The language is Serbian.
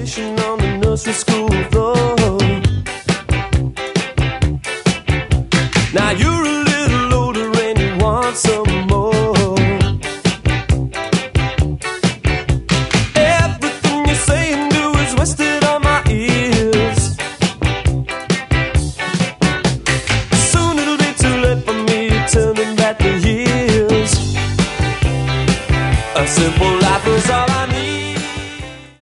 conversation on the nursery school floor. Now you